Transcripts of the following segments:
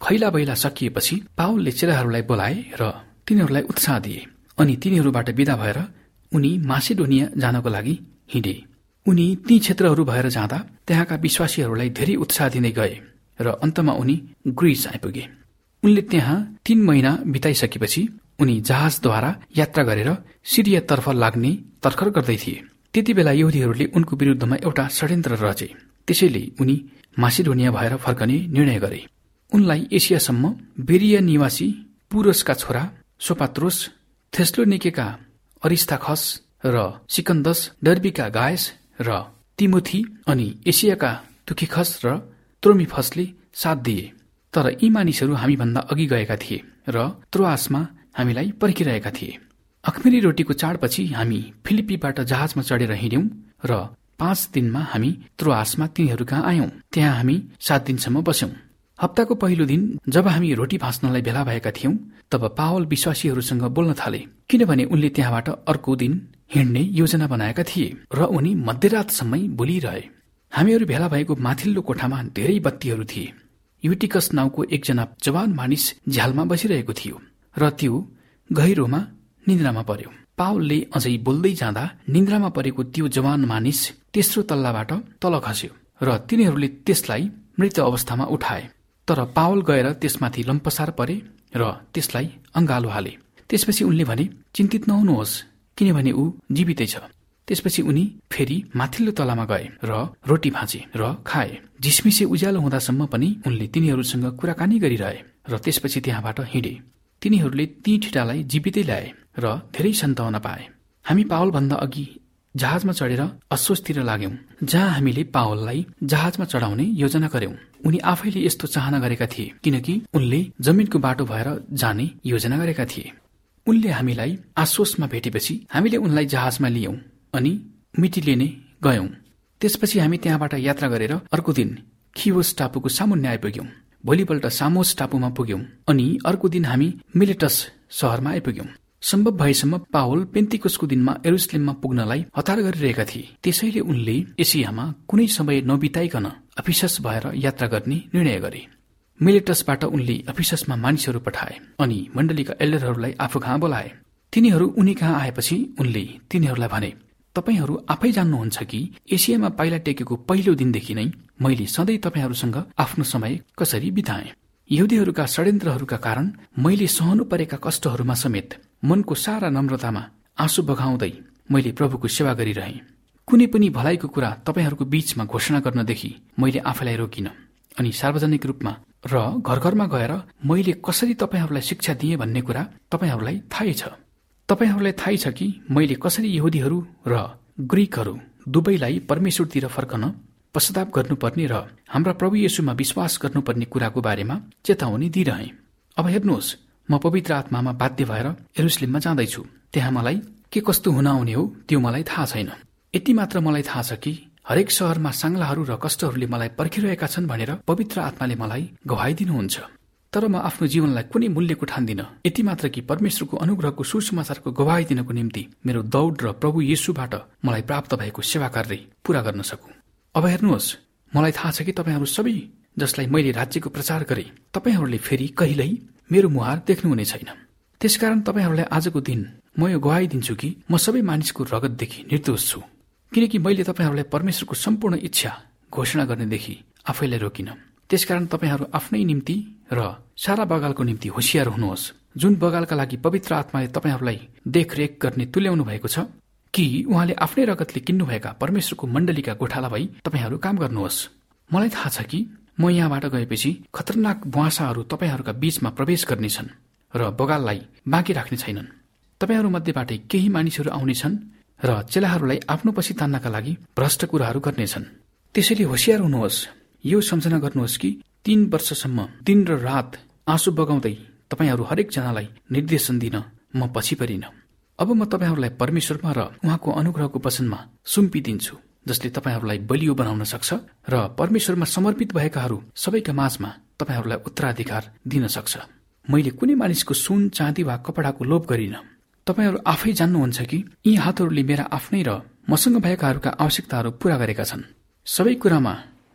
खैला बैला सकिएपछि पावलले चेलाहरूलाई बोलाए र तिनीहरूलाई उत्साह दिए। अनि तिनीहरूबाट विदा भएर उनी मासिडोनिया जानको लागि हिँडे। उनी ती क्षेत्रहरू भएर जाँदा त्यहाँका विश्वासीहरूलाई धेरै उत्साह दिँदै गए र अन्तमा उनी ग्रीस आइपुगे। उनले त्यहाँ 3 महिना बिताइसकेपछि उनी जहाजद्वारा यात्रा गरेर सिरियातर्फ लाग्ने तर्खर गर्दै थिए। त्यति बेला यहुदीहरूले उनको विरुद्धमा एउटा षड्यन्त्र रचे। त्यसैले उनी मासिडोनिया भएर फर्कने निर्णय गरे। उनलाई एसियासम्म बेरिया निवासी पुरोसका छोरा सोपात्रोस, थेस्लोनिकेका अरिस्ताखस र सिकन्दस, डर्बीका गायस र तिमोथी अनि एसियाका तुखिखस र त्रोमिफसले साथ दिए। तर यी मानिसहरू हामीभन्दा अघि गएका थिए र त्रोआसमा हामीलाई पर्खिरहेका थिए। अखमेरी रोटीको चाडपछि हामी फिलिप्पीबाट जहाजमा चढेर हिँड्यौं र 5 दिनमा हामी त्रोआसमा तिनीहरू कहाँ आयौं। त्यहाँ हामी 7 दिनसम्म बस्यौं। हप्ताको पहिलो दिन जब हामी रोटी भाँच्नलाई भेला भएका थियौं तब पावल विश्वासीहरूसँग बोल्न थाले, किनभने उनले त्यहाँबाट अर्को दिन हिँड्ने योजना बनाएका थिए र उनी मध्यरातसम्मै बोलिरहे। हामीहरू भेला भएको माथिल्लो कोठामा धेरै बत्तीहरू थिए। युटिकस नाउँको एकजना जवान मानिस झ्यालमा बसिरहेको थियो र त्यो गहिरोमा निन्द्रामा पर्यो। पावलले अझै बोल्दै जाँदा निन्द्रामा परेको त्यो जवान मानिस तेस्रो तल्लाबाट तल खस्यो र तिनीहरूले त्यसलाई मृत अवस्थामा उठाए। तर पावल गएर त्यसमाथि लम्पसार परे र त्यसलाई अंगालो हाले। त्यसपछि उनले भने, चिन्तित नहुनुहोस्, किनभने ऊ जीवितै छ। त्यसपछि उनी फेरि माथिल्लो तलामा गए र रोटी भाँचे र खाए। झिसमिसे उज्यालो हुँदासम्म पनि उनले तिनीहरूसँग कुराकानी गरिरहे र त्यसपछि त्यहाँबाट हिँडे। तिनीहरूले ती ठिटालाई जीवितै ल्याए र धेरै सन्तावना पाए। हामी पावलभन्दा अघि जहाजमा चढेर अस्सोसतिर लाग्यौं, जहाँ हामीले पावललाई जहाजमा चढाउने योजना गर्यौं। उनी आफैले यस्तो चाहना गरेका थिए किनकि उनले जमिनको बाटो भएर जाने योजना गरेका थिए। उनले हामीलाई आसोसमा भेटेपछि हामीले उनलाई जहाजमा लियौं अनि मिटिलेने गयौं। त्यसपछि हामी त्यहाँबाट यात्रा गरेर अर्को दिन खियोस टापुको सामुन्ने आइपुग्यौं। भोलिपल्ट सामोस टापुमा पुग्यौं अनि अर्को दिन हामी मिलेटस शहरमा आइपुग्यौं। सम्भव भएसम्म पावल पेन्तिकोसको दिनमा यरुशलेममा पुग्नलाई हतार गरिरहेका थिए। त्यसैले उनले एसियामा कुनै समय नबिताइकन अफिसस भएर यात्रा गर्ने निर्णय गरे। मिलेटसबाट उनले अफिससमा मानिसहरू पठाए अनि मण्डलीका एल्डरहरूलाई आफू कहाँ बोलाए। तिनीहरू उनी कहाँ आएपछि उनले तिनीहरूलाई भने, तपाईहरू आफै जान्नुहुन्छ कि एसियामा पाइला टेकेको पहिलो दिनदेखि नै मैले सधैँ तपाईहरूसँग आफ्नो समय कसरी बिताएँ। यहुदीहरूका षड्यन्त्रहरूका कारण मैले सहनु परेका कष्टहरूमा समेत मनको सारा नम्रतामा आँसु बगाउँदै मैले प्रभुको सेवा गरिरहेँ। कुनै पनि भलाइको कुरा तपाईहरूको बीचमा घोषणा गर्नदेखि मैले आफैलाई रोकिन अनि सार्वजनिक रूपमा र घर घरमा गएर मैले कसरी तपाईहरूलाई शिक्षा दिएँ भन्ने कुरा तपाईहरूलाई थाहै छ। तपाईहरूलाई थाहै छ कि मैले कसरी यहुदीहरू र ग्रीकहरू दुवैलाई परमेश्वरतिर फर्कन पश्चाताप गर्नुपर्ने र हाम्रा प्रभु येशूमा विश्वास गर्नुपर्ने कुराको बारेमा चेतावनी दिइरहेँ। अब हेर्नुहोस्, म पवित्र आत्मामा बाध्य भएर यरुशलेममा जाँदैछु। त्यहाँ मलाई के कस्तो हुन आउने हो त्यो मलाई थाहा छैन। यति मात्र मलाई थाहा छ कि हरेक शहरमा साङ्लाहरू र कष्टहरूले मलाई पर्खिरहेका छन् भनेर पवित्र आत्माले मलाई गवाही दिनुहुन्छ। तर म आफ्नो जीवनलाई कुनै मूल्यको ठान्दिन। यति मात्र कि परमेश्वरको अनुग्रहको सुसमाचारको गवाही दिनको निम्ति मेरो दौड र प्रभु येशूबाट मलाई प्राप्त भएको सेवा कार्य पूरा गर्न सकूँ। अब हेर्नुहोस्, मलाई थाहा छ कि तपाईहरू सबै जसलाई मैले राज्यको प्रचार गरे तपाईहरूले फेरि कहिल्यै मेरो मुहार देख्नुहुने छैन। त्यसकारण तपाईहरूलाई आजको दिन म यो गवाही दिन्छु कि म सबै मानिसको रगतदेखि निर्दोष छु, किनकि मैले तपाईहरूलाई परमेश्वरको सम्पूर्ण इच्छा घोषणा गर्नेदेखि आफैलाई रोकिन। त्यसकारण तपाईहरू आफ्नै निम्ति र सारा बगालको निम्ति होशियार हुनुहोस्, जुन बगालका लागि पवित्र आत्माले तपाईहरूलाई देखरेख गर्ने तुल्याउनु भएको छ, कि उहाँले आफ्नै रगतले किन्नुभएका परमेश्वरको मण्डलीका गोठाला भई तपाईहरू काम गर्नुहोस्। मलाई थाहा छ कि म यहाँबाट गएपछि खतरनाक बुवासाहरू तपाईहरूका बीचमा प्रवेश गर्नेछन् र बगाललाई बाँकी राख्ने छैनन्। तपाईहरू मध्येबाटै केही मानिसहरू आउनेछन् र चेलाहरूलाई आफ्नो पछि तान्नका लागि भ्रष्ट कुराहरू गर्नेछन्। त्यसैले होशियार हुनुहोस्। यो सम्झना गर्नुहोस् कि 3 वर्षसम्म दिन र रात आँसु बगाउँदै तपाईहरू हरेकजनालाई निर्देशन दिन म पछि परिन। अब म तपाईहरूलाई परमेश्वरमा र उहाँको अनुग्रहको वचनमा सुम्पिदिन्छु, जसले तपाईहरूलाई बलियो बनाउन सक्छ र परमेश्वरमा समर्पित भएकाहरू सबैका माझमा तपाईहरूलाई उत्तराधिकार दिन सक्छ। मैले कुनै मानिसको सुन, चाँदी वा कपडाको लोभ गरिन। तपाईहरू आफै जान्नुहुन्छ कि यी हातहरूले मेरा आफ्नै र मसँग भएकाहरूका आवश्यकताहरू पूरा गरेका छन्। सबै कुरामा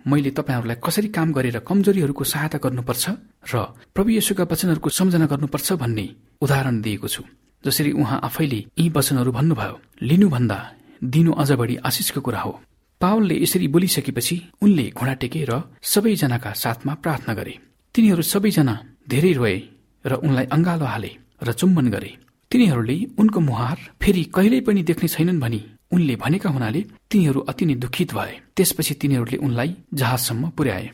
मैले तपाईँहरूलाई कसरी काम गरेर कमजोरीहरूको सहायता गर्नुपर्छ र प्रभु येशूका वचनहरूको सम्झना गर्नुपर्छ भन्ने उदाहरण दिएको छु। जसरी उहाँ आफैले यी वचनहरू भन्नुभयो, लिनुभन्दा दिनु अझ बढी आशिषको कुरा हो। पावलले यसरी बोलिसकेपछि उनले घुँडा टेके र सबैजनाका साथमा प्रार्थना गरे। तिनीहरू सबैजना धेरै रोए र उनलाई अङ्गालो हाले र चुम्बन गरे। तिनीहरूले उनको मुहार फेरि कहिल्यै पनि देख्ने छैनन् भनी उनले भनेका हुनाले तिनीहरू अति नै दुखित भए। त्यसपछि तिनीहरूले उनलाई जहाजसम्म पुर्याए।